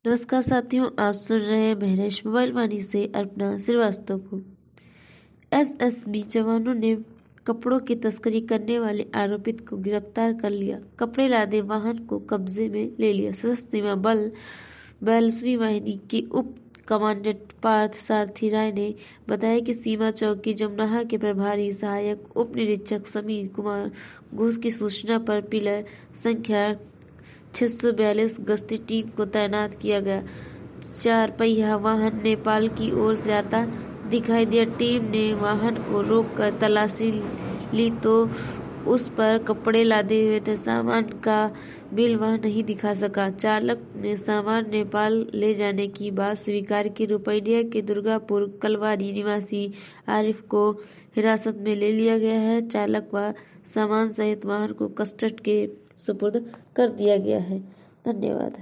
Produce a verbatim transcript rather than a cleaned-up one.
नमस्कार साथियों, आप सुन रहे हैं बहरेश मोबाइल वाणी से अर्पणा श्रीवास्तव को। एसएसबी जवानों ने कपड़ों की तस्करी करने वाले आरोपित को गिरफ्तार कर लिया। कपड़े लादे वाहन को कब्जे में ले लिया। सशस्त्र सीमा बल बैलसवी वाहिनी के उप कमांडेंट पार्थ सारथी राय ने बताया कि सीमा चौकी जमुनाहा के प्रभारी सहायक उप निरीक्षक समीर कुमार घोष की सूचना पर पिलर संख्या छह सौ बयालीस गश्ती टीम को तैनात किया गया। चार पहिया वाहन नेपाल की ओर से आता दिखाई दिया। टीम ने वाहन को रोककर तलाशी ली तो उस पर कपड़े लादे हुए थे। सामान का बिल वह नहीं दिखा सका। चालक ने सामान नेपाल ले जाने की बात स्वीकार की। रुपैया के दुर्गापुर कलवारी निवासी आरिफ को हिरासत में ले लिया गया है। चालक व सामान सहित वाहन को कस्टडी के सुपुर्द कर दिया गया है। धन्यवाद।